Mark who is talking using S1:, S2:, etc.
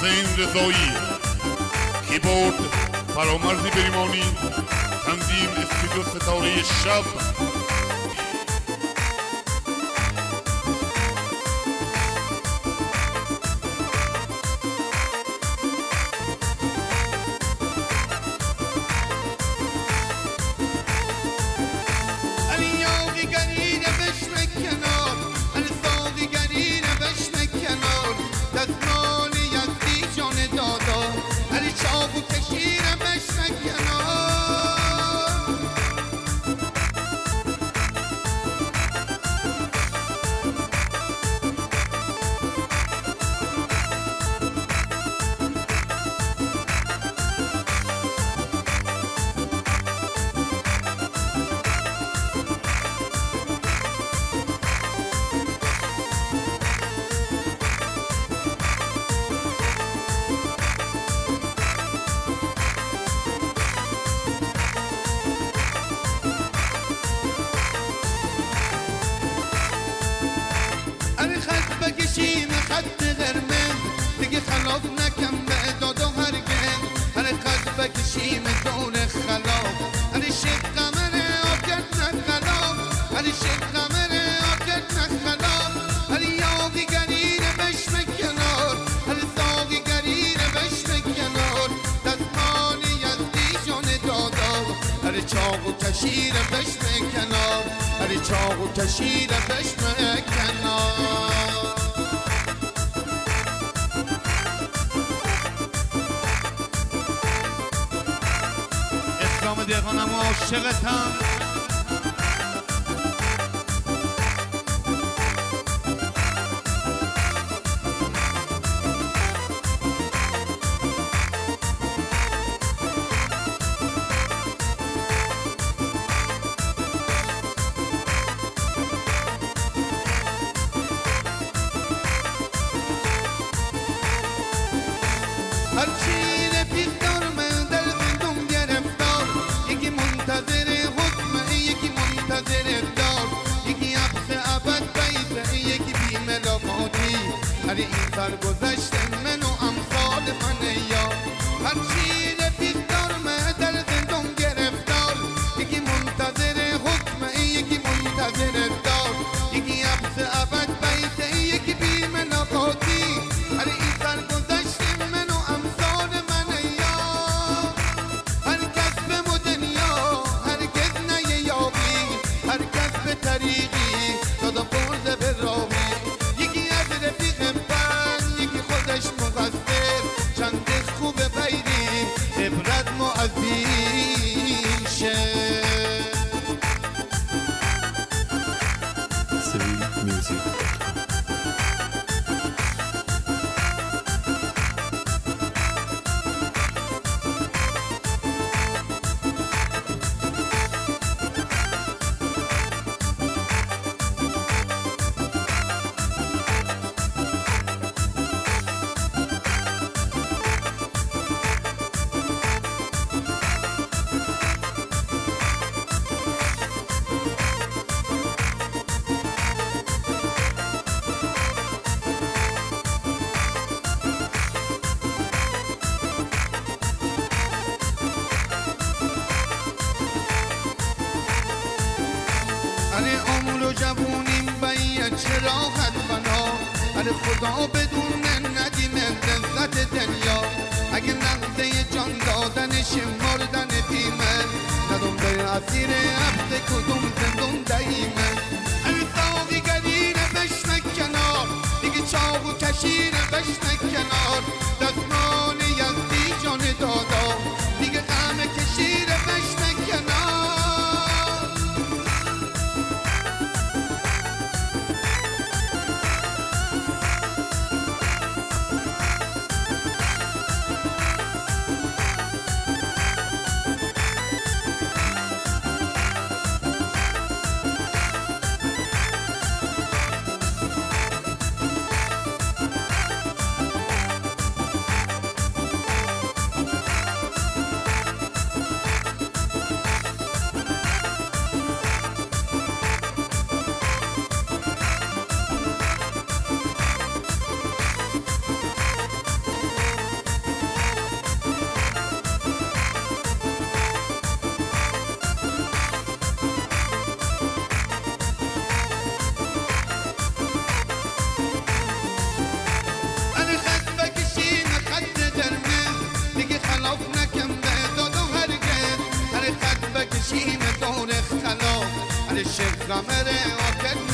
S1: حسین رضایی، کیبورد فرامرز بریمانی، تنظیم استودیو ستاره شب.
S2: بکشیم خط قرمز دیگه خلاف نکن به داد و هرگز، هر خط بکشیم دور خلاف، هر شب قمر آکت نخلاف، هر شب قمر آکت نخلاف، هر یاقی گریر بشم کنار، هر ساقی گریر بشم کنار، دستان یزدی جان دادا، هر چاق و کشیر بشم کنار، هر چاق و کشیر بشم کنار.
S3: اسلام دهقانم و عاشقتم.
S2: هرچی رفیق دارم در زندون گرفتار، یکی منتظر حکم یکی منتظر دار، یکی حبس ابد بیته یکی بی ملاقاتی، هر این سرگذشت من و امثال من یا. هرچی رفیق دارم در زندون گرفتار، یکی منتظر حکم یکی منتظر دار، یکی حبس ابد بیته یکی بی ملاقاتی، هر این سرگذشت من و امثال من یا. هر کس به مدنیا هرگز نیابی، هر کس به طریقی دادا برده به راهی، یکی از رفیق من یکی خودش مقصر، چند خوب بیری عبرت معذین شه. اره عمر و جوونیم باید چه راحت بنا، اره خدا بدون ندیم لذت دنیا، اگه نقضه جان دادنش مردن دیمه، ندم به اسیر عبد کدوم زندون دایمه. اره ساقی گریر بشم کنار، دیگه چاق و کشیر بشم کنار، دستمان یزدی جان دادا، دیگه غم کشیر بشم کنار. شیخ قمره و